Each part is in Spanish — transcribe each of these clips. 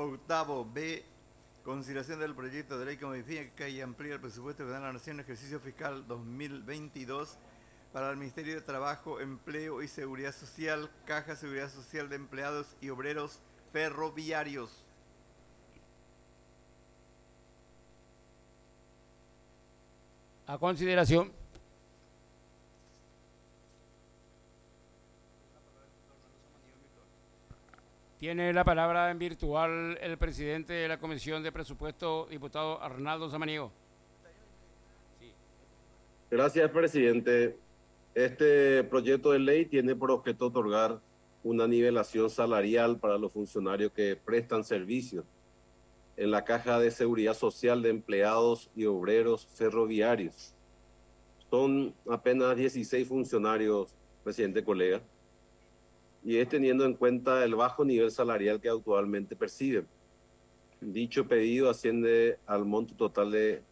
Octavo B. Consideración del proyecto de ley que modifica y amplía el presupuesto que da la Nación en ejercicio fiscal 2022 para el Ministerio de Trabajo, Empleo y Seguridad Social, Caja de Seguridad Social de Empleados y Obreros Ferroviarios. A consideración. Tiene la palabra en virtual el presidente de la Comisión de Presupuesto, diputado Arnaldo Samaniego. Gracias, presidente. Este proyecto de ley tiene por objeto otorgar una nivelación salarial para los funcionarios que prestan servicios en la Caja de Seguridad Social de Empleados y Obreros Ferroviarios. Son apenas 16 funcionarios, presidente, colega, y es teniendo en cuenta el bajo nivel salarial que actualmente perciben. Dicho pedido asciende al monto total de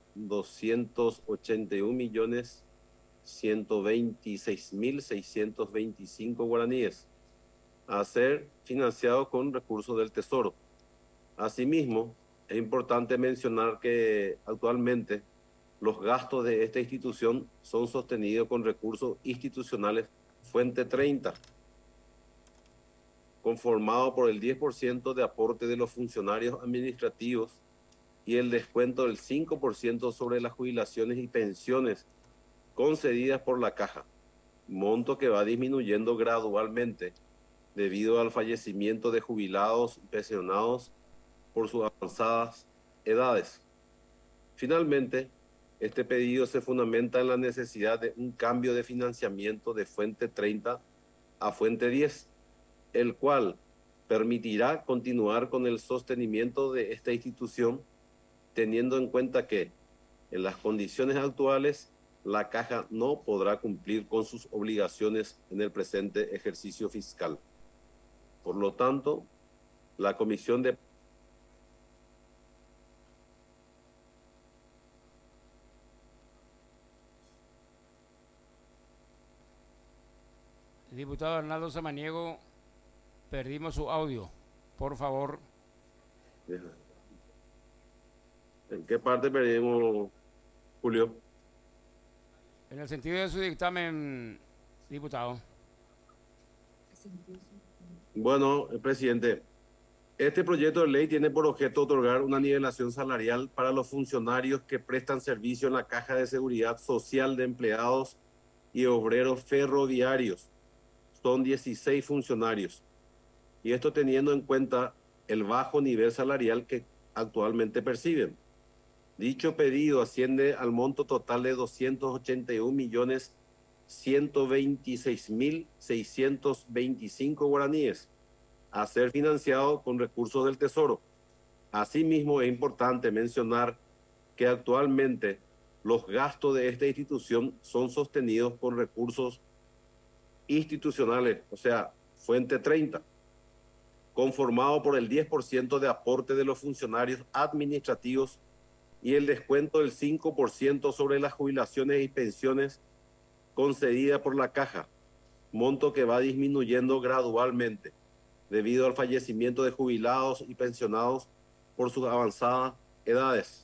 281.126.625 guaraníes, a ser financiado con recursos del Tesoro. Asimismo, es importante mencionar que actualmente los gastos de esta institución son sostenidos con recursos institucionales Fuente 30, conformado por el 10% de aporte de los funcionarios administrativos y el descuento del 5% sobre las jubilaciones y pensiones concedidas por la Caja, monto que va disminuyendo gradualmente debido al fallecimiento de jubilados y pensionados por sus avanzadas edades. Finalmente, este pedido se fundamenta en la necesidad de un cambio de financiamiento de Fuente 30 a Fuente 10, el cual permitirá continuar con el sostenimiento de esta institución, teniendo en cuenta que en las condiciones actuales la Caja no podrá cumplir con sus obligaciones en el presente ejercicio fiscal. Por lo tanto, la Comisión de Diputado Arnaldo Samaniego, perdimos su audio. Por favor. ¿En qué parte perdimos, Julio? En el sentido de su dictamen, diputado. Bueno, presidente, este proyecto de ley tiene por objeto otorgar una nivelación salarial para los funcionarios que prestan servicio en la Caja de Seguridad Social de Empleados y Obreros Ferroviarios. Son 16 funcionarios. Y esto teniendo en cuenta el bajo nivel salarial que actualmente perciben. Dicho pedido asciende al monto total de 281.126.625 guaraníes, a ser financiado con recursos del Tesoro. Asimismo, es importante mencionar que actualmente los gastos de esta institución son sostenidos por recursos institucionales, o sea, Fuente 30, conformado por el 10% de aporte de los funcionarios administrativos y el descuento del 5% sobre las jubilaciones y pensiones concedidas por la Caja, monto que va disminuyendo gradualmente debido al fallecimiento de jubilados y pensionados por sus avanzadas edades.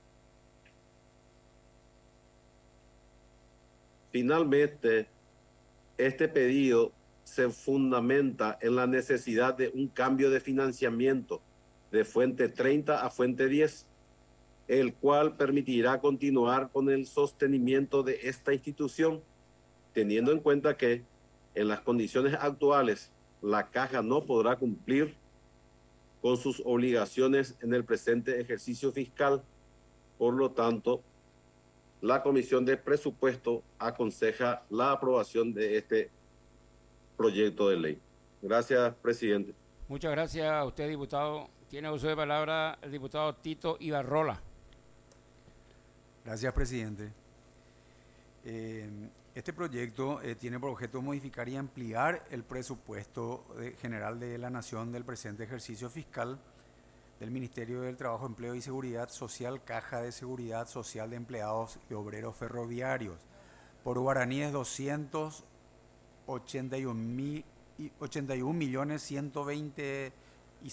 Finalmente, este pedido se fundamenta en la necesidad de un cambio de financiamiento de Fuente 30 a Fuente 10, el cual permitirá continuar con el sostenimiento de esta institución, teniendo en cuenta que en las condiciones actuales la Caja no podrá cumplir con sus obligaciones en el presente ejercicio fiscal. Por lo tanto, la Comisión de Presupuesto aconseja la aprobación de este proyecto de ley. Gracias, presidente. Muchas gracias a usted, diputado. Tiene uso de palabra el diputado Tito Ibarrola. Gracias, presidente. Este proyecto tiene por objeto modificar y ampliar el presupuesto general de la Nación del presente ejercicio fiscal del Ministerio del Trabajo, Empleo y Seguridad Social, Caja de Seguridad Social de Empleados y Obreros Ferroviarios, por guaraníes 281.126.625 y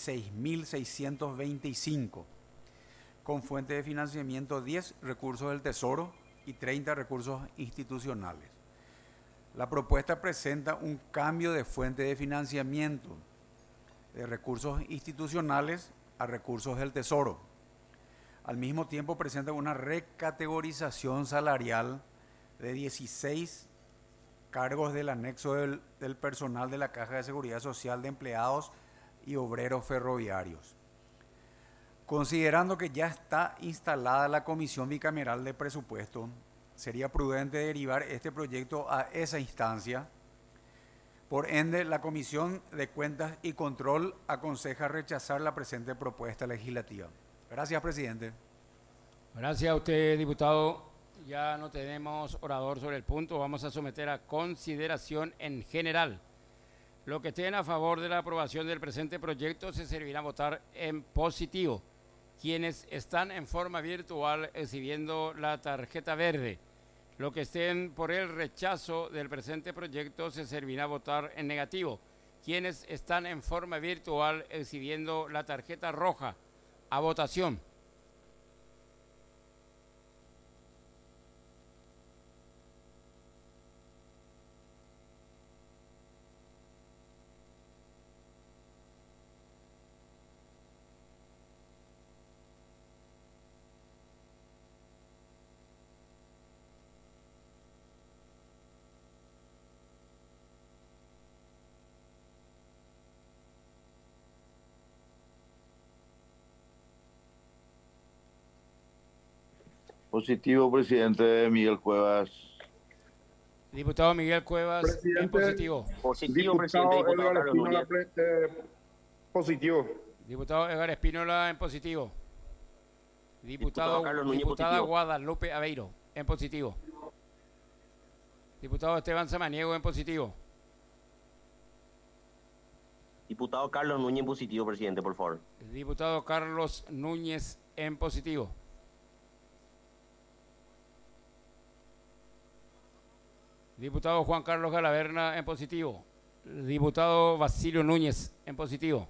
6.625, con fuente de financiamiento 10 recursos del Tesoro y 30 recursos institucionales. La propuesta presenta un cambio de fuente de financiamiento de recursos institucionales a recursos del Tesoro. Al mismo tiempo presenta una recategorización salarial de 16 cargos del anexo del personal de la Caja de Seguridad Social de empleados y obreros ferroviarios. Considerando que ya está instalada la Comisión Bicameral de Presupuesto, sería prudente derivar este proyecto a esa instancia. Por ende, la Comisión de Cuentas y Control aconseja rechazar la presente propuesta legislativa. Gracias, presidente. Gracias a usted, diputado. Ya no tenemos orador sobre el punto. Vamos a someter a consideración en general. Los que estén a favor de la aprobación del presente proyecto se servirán a votar en positivo. Quienes están en forma virtual exhibiendo la tarjeta verde. Los que estén por el rechazo del presente proyecto se servirá a votar en negativo. Quienes están en forma virtual exhibiendo la tarjeta roja. A votación. Positivo, presidente Miguel Cuevas. Diputado Miguel Cuevas, presidente, en positivo. Positivo, presidente. Diputado Carlos Núñez. Positivo. Diputado Edgar Espínola, en positivo. Diputado Carlos Núñez, diputada positivo. Guadalupe Aveiro, en positivo. Diputado Esteban Samaniego, en positivo. Diputado Carlos Núñez, positivo, presidente, por favor. Diputado Carlos Núñez, en positivo. Diputado Juan Carlos Galaverna, en positivo. Diputado Basilio Núñez, en positivo.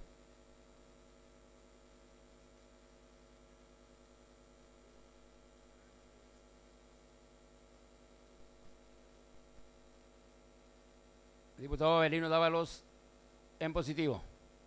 Diputado Avelino Dávalos, en positivo.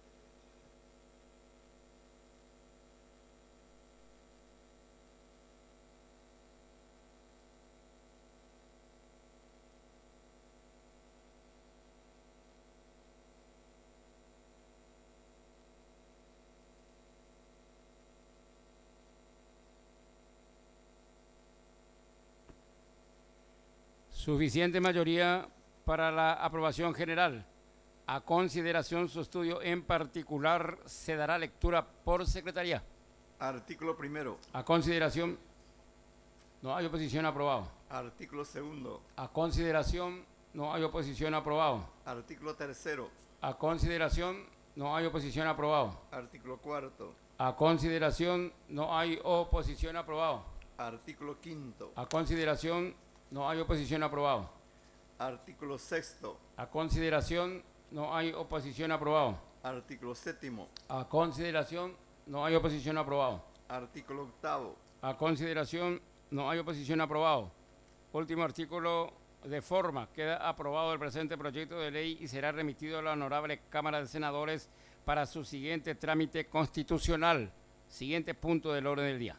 Suficiente mayoría para la aprobación general. A consideración su estudio en particular se dará lectura por secretaría. Artículo primero. A consideración, no hay oposición, aprobado. Artículo segundo. A consideración, no hay oposición, aprobado. Artículo tercero. A consideración, no hay oposición, aprobado. Artículo cuarto. A consideración, no hay oposición, aprobado. Artículo quinto. A consideración, no hay oposición, aprobado. Artículo sexto. A consideración, no hay oposición, aprobado. Artículo séptimo. A consideración, no hay oposición, aprobado. Artículo octavo. A consideración, no hay oposición, aprobado. Último artículo de forma. Queda aprobado el presente proyecto de ley y será remitido a la Honorable Cámara de Senadores para su siguiente trámite constitucional. Siguiente punto del orden del día.